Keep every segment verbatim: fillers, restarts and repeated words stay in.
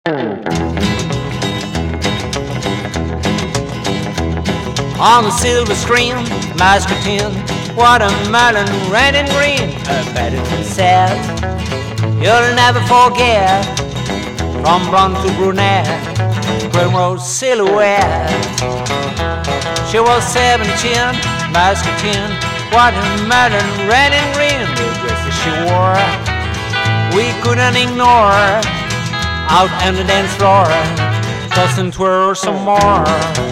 On the silver screen, Muscatine, watermelon, red and green. Her Paddington said, you'll never forget, from blonde to brunette, Primrose silhouette. She was seventeen, Muscatine, watermelon, red and green. The dresses she wore, we couldn't ignore. Out on the dance floor, toss and twirl some more.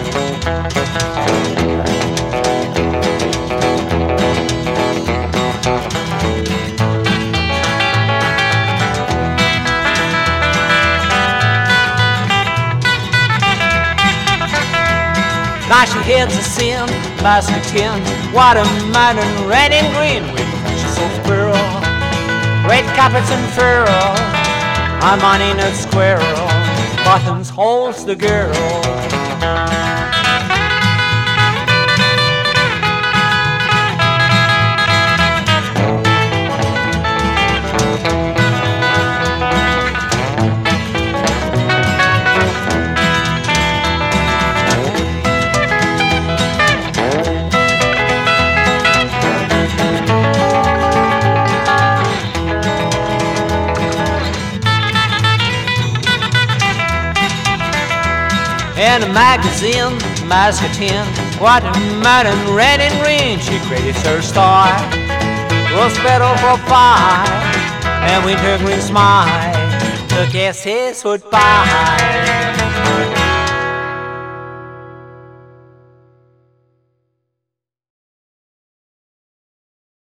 Now she hears the sin, Muscatine, watermelon, red and green. With branches of squirrel, red carpets and fur. I'm on in a squirrel, buttons holds the girl. In a magazine, Muscatine, watermelon, red and green. She credits her star, rose petal for pie, and winter green smile, the guests would buy.